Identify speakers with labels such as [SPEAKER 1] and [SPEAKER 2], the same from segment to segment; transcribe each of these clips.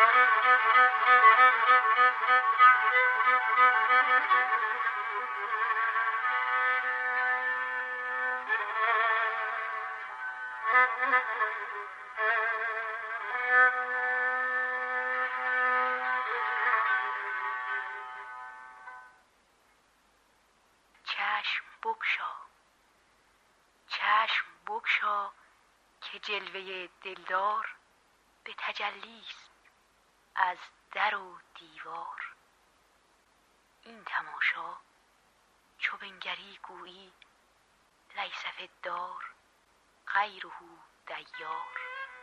[SPEAKER 1] چشم بگشا، چشم بگشا که جلوه دلدار به تجلیست از در و دیوار. این تماشا چو بنگری گویی لیس فی الدار غیره دیار.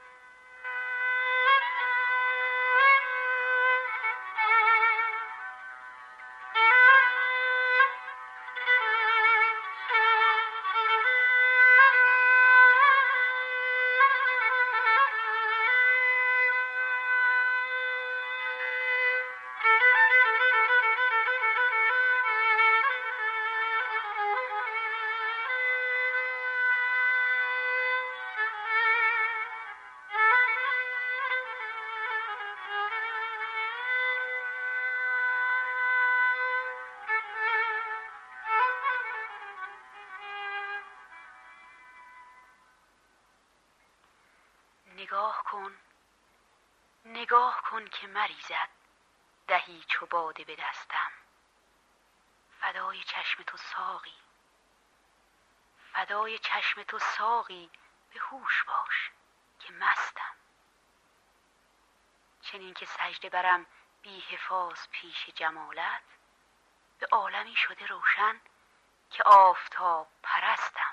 [SPEAKER 1] نگاه کن که مریزد دهی چو باده به دستم. فدای چشم تو ساقی، فدای چشم تو ساقی، به هوش باش که مستم. چنین که سجده برم بی حفاظ پیش جمالت، به عالمی شده روشن که آفتاب پرستم.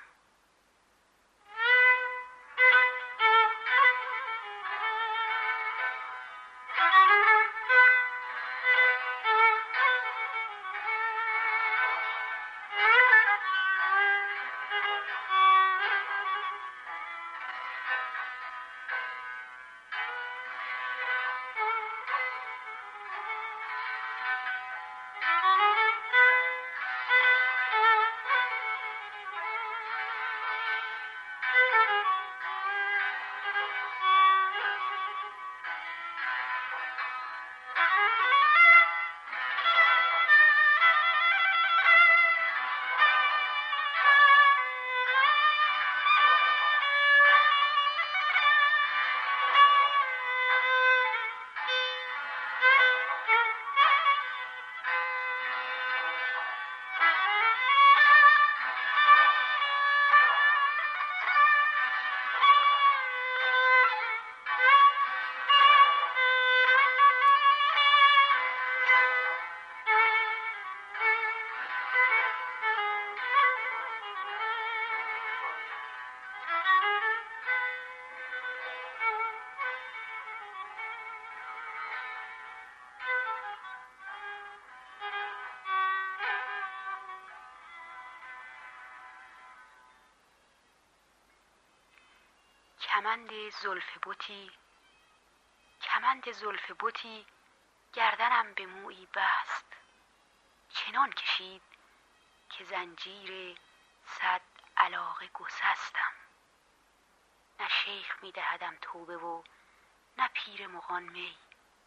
[SPEAKER 1] کمند زلف بتی گردنم به مویی بست. چنان کشید که زنجیر صد علاقه گسستم. نه شیخ می دهدم توبه و نه پیر مغان می.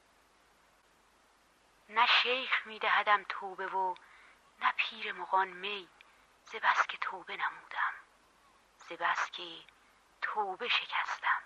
[SPEAKER 1] نه شیخ می دهدم توبه و نه پیر مغان می. ز بس که توبه نمودم، ز بس که توبه شکستم.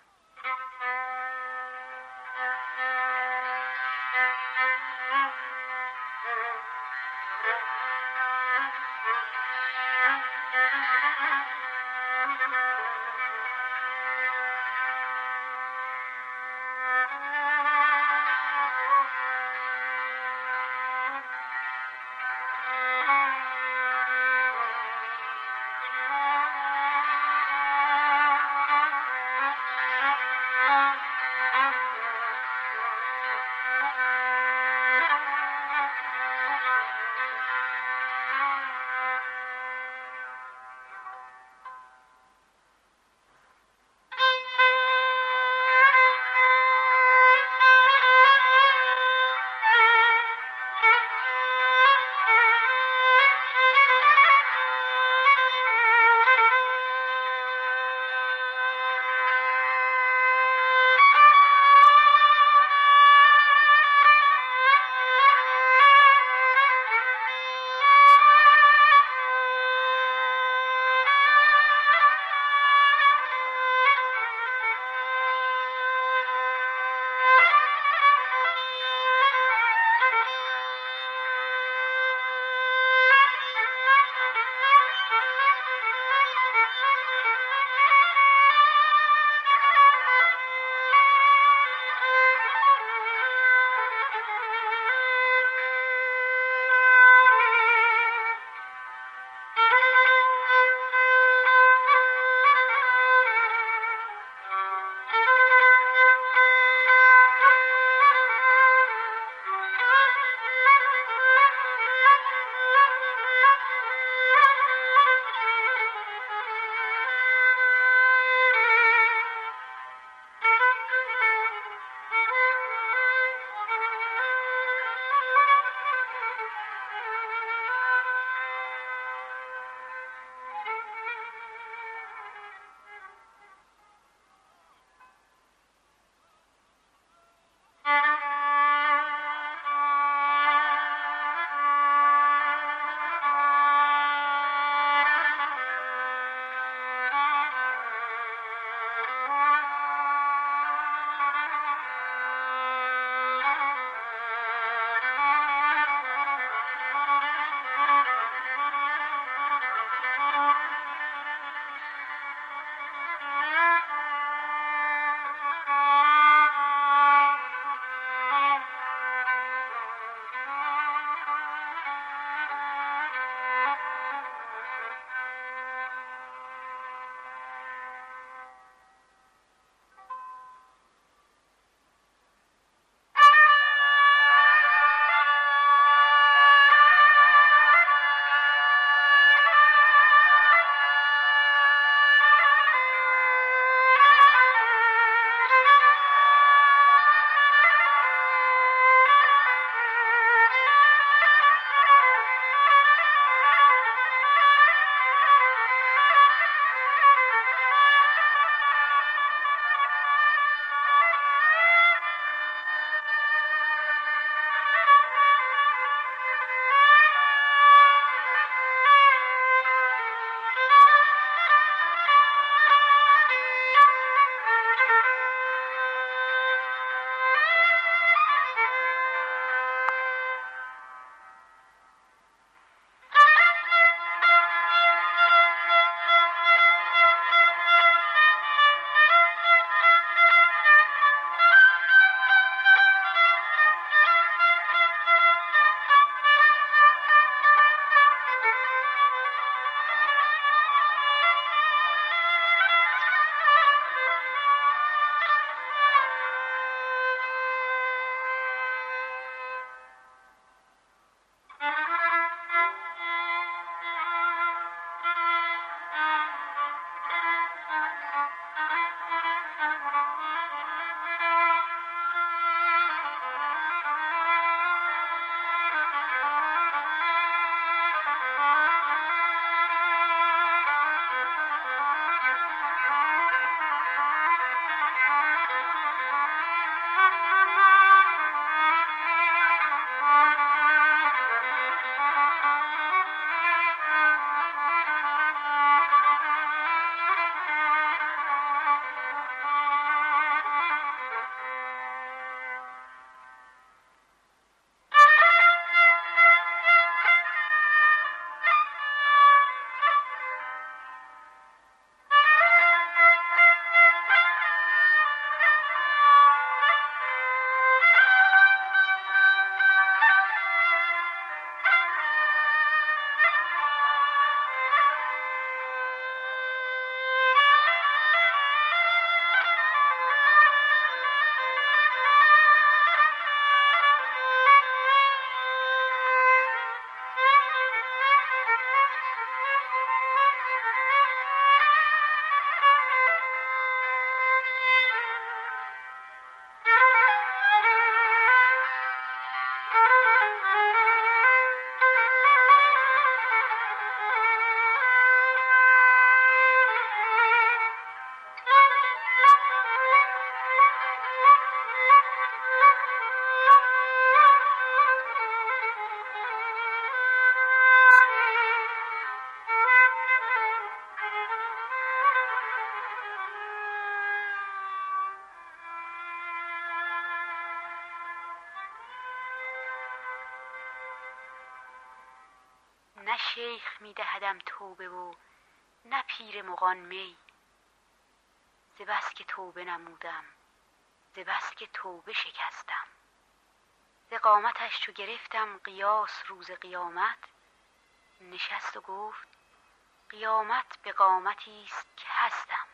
[SPEAKER 1] نه شیخ میدهدم توبه و نه پیر مغان می. ز بس که توبه نمودم، ز بس که توبه شکستم. ز قامتش چو گرفتم قیاس روز قیامت، نشست و گفت قیامت به قامتی است که هستم.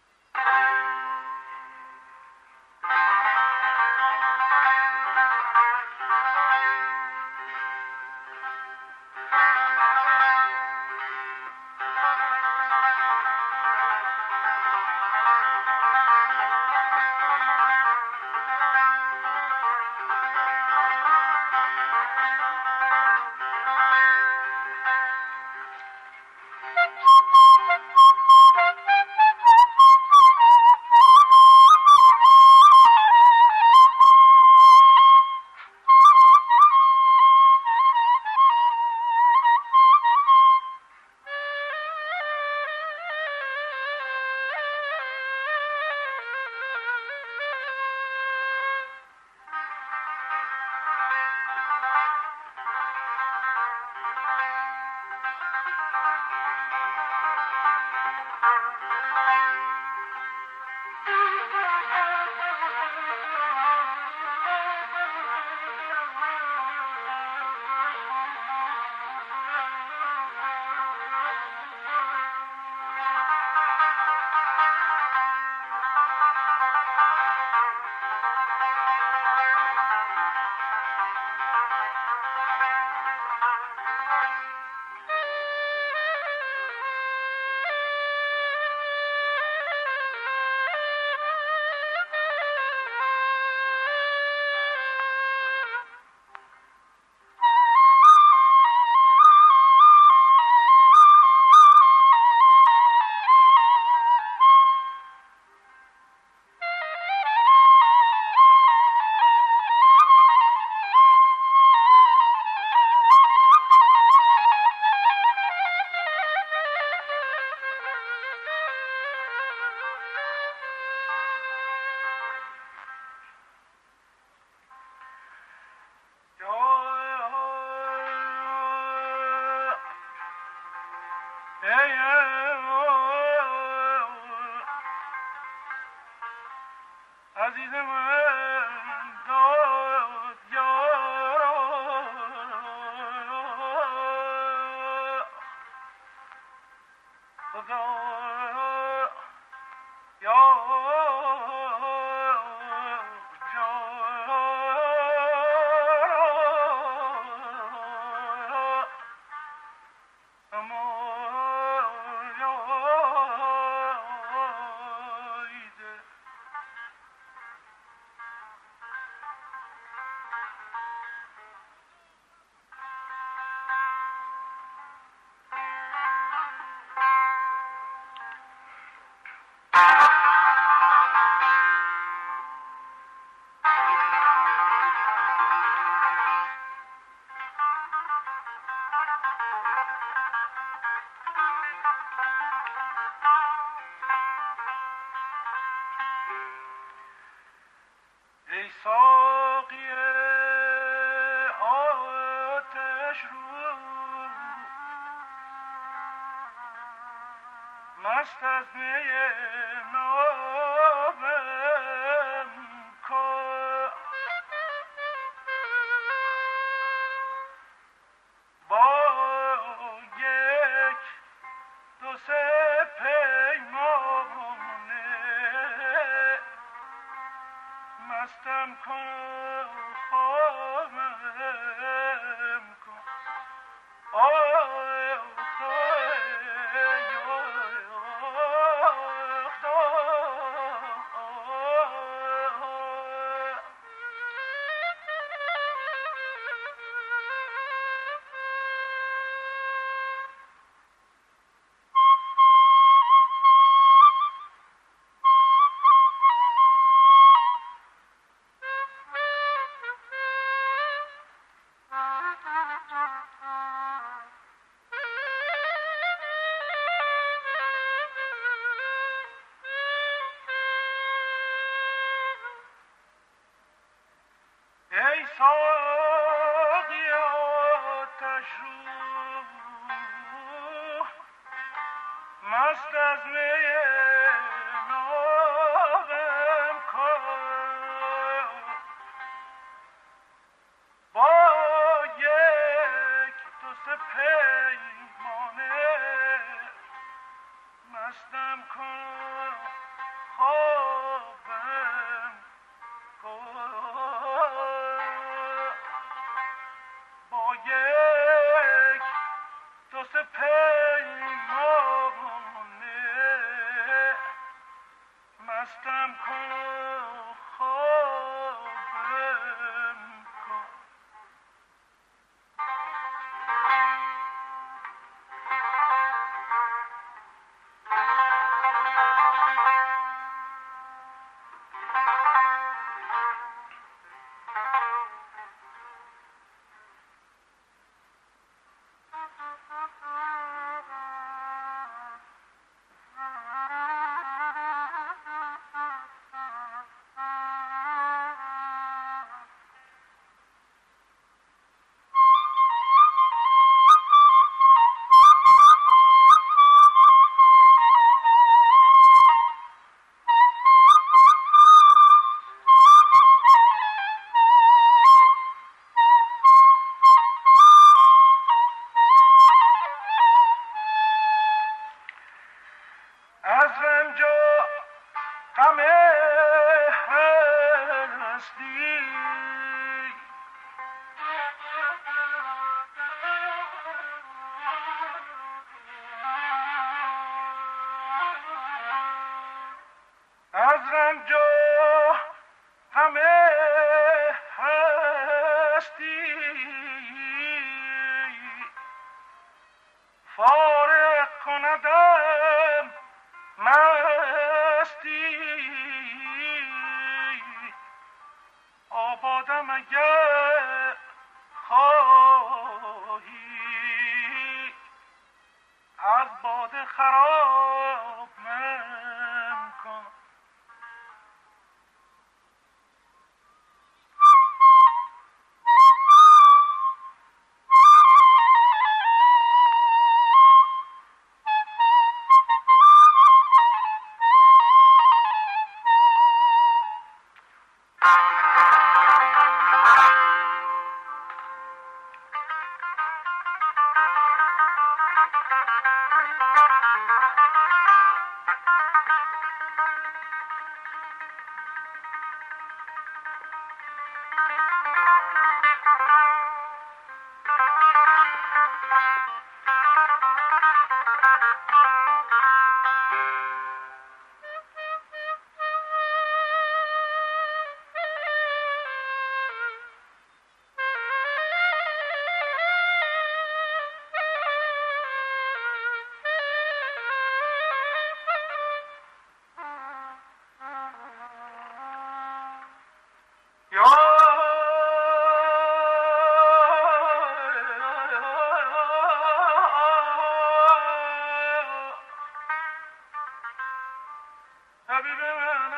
[SPEAKER 2] عزیز من داد یارا خدا یا ای ساقی آتش رو مست از می نابم کن با یک دو سه پیمانه مستم کن خوابم کن ای ساقی آتش رو مست از می نابم کن با یک دو سه پیمانه مستم کن خوابم کن با یک دو سه پیمانه مستم کن خوابم کن از رنج و غم هستی از رنج و غم هستی فارغ کندم مستی آبادم اگر خواهی از باده خراب نکن حبیب من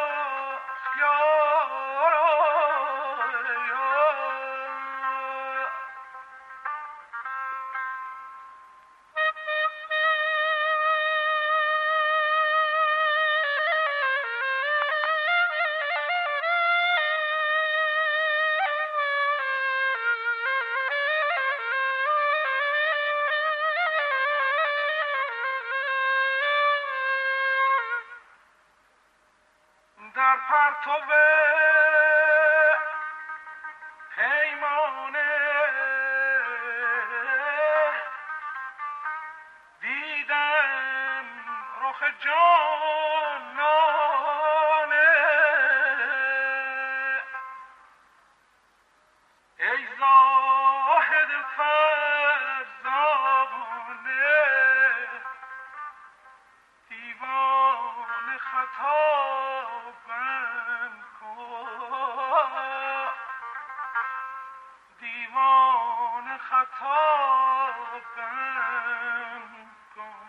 [SPEAKER 2] در پرتو پیمانه دیدم رخ جانانه ای زاهد فرزانه دیوان خطابم کن دیوان خطابم کن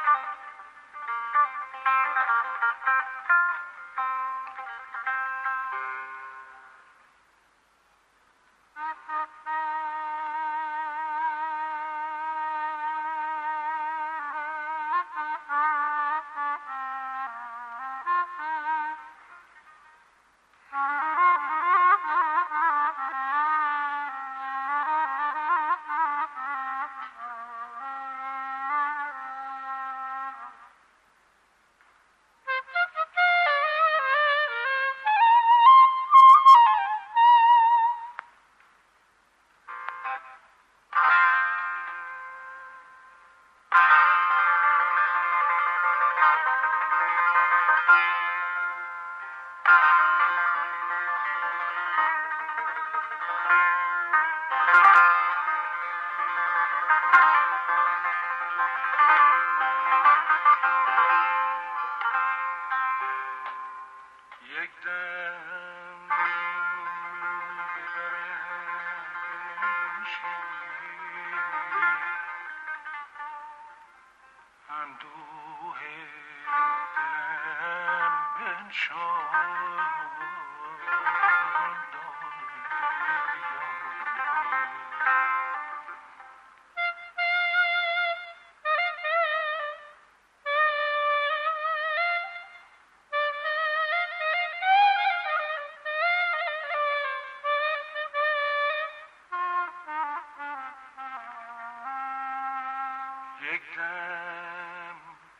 [SPEAKER 2] یک دم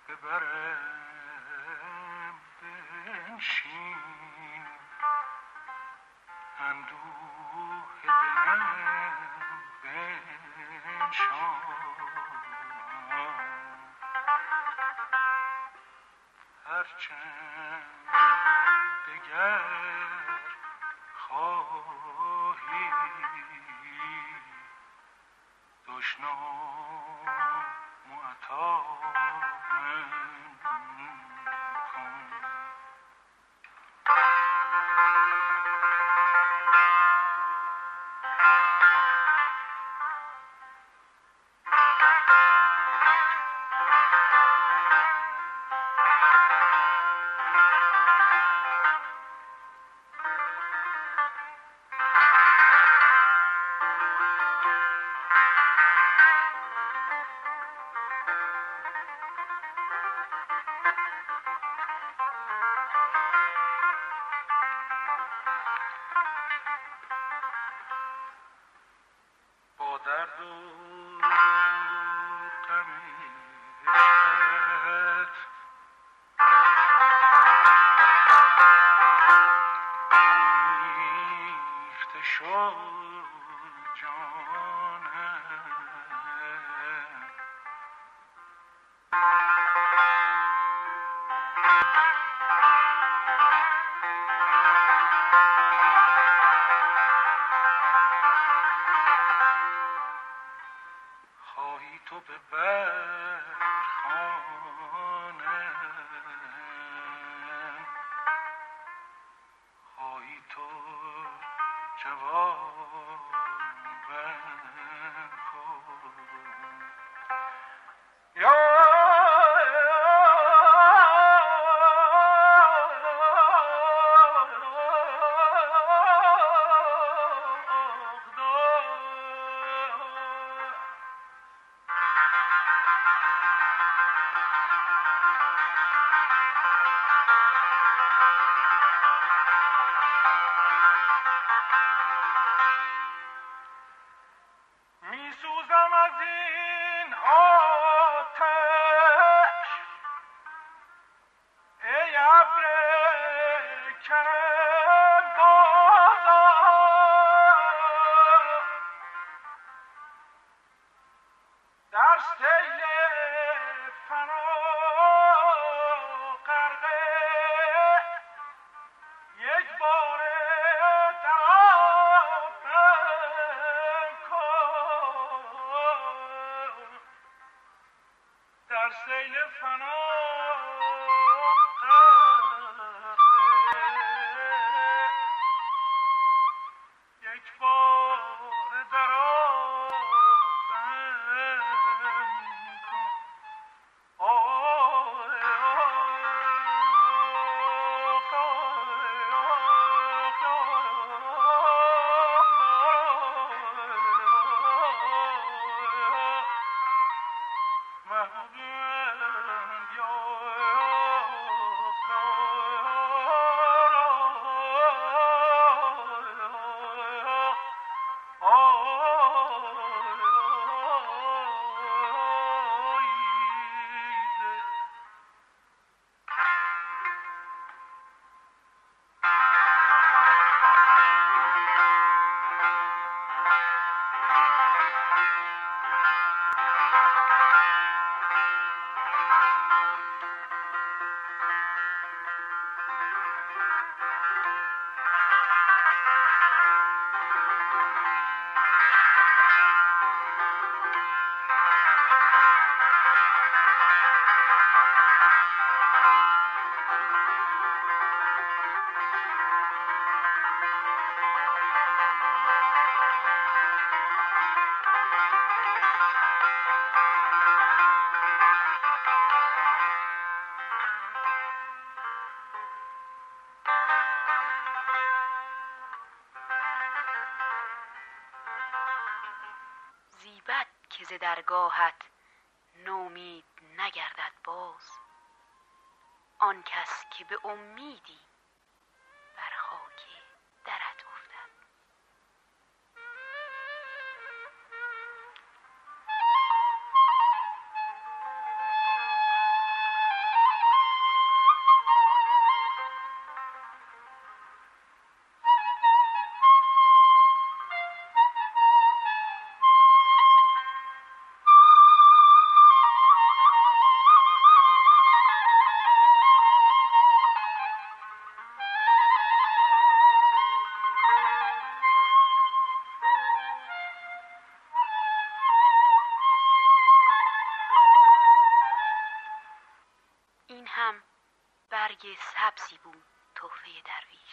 [SPEAKER 2] ببرم بنشین اندوه دلم بنشان هرچند دگر خواهی دشنام معطابم کن درد و غم عشقت ریخته شد جانم تو به برخانم خواهی تو جوابم کن یا میسوزم از این آتش ای ابر کرم بازا در سیل فنا غرقه یک بار در آبم کن در سیل فنا غرقه یک بار در آبم کن
[SPEAKER 1] زیبد که ز درگاهت نومید نگردد باز، آن کس که به امیدی بر خاک درت افتد. این هم برگ سبزی بود تحفه درویش،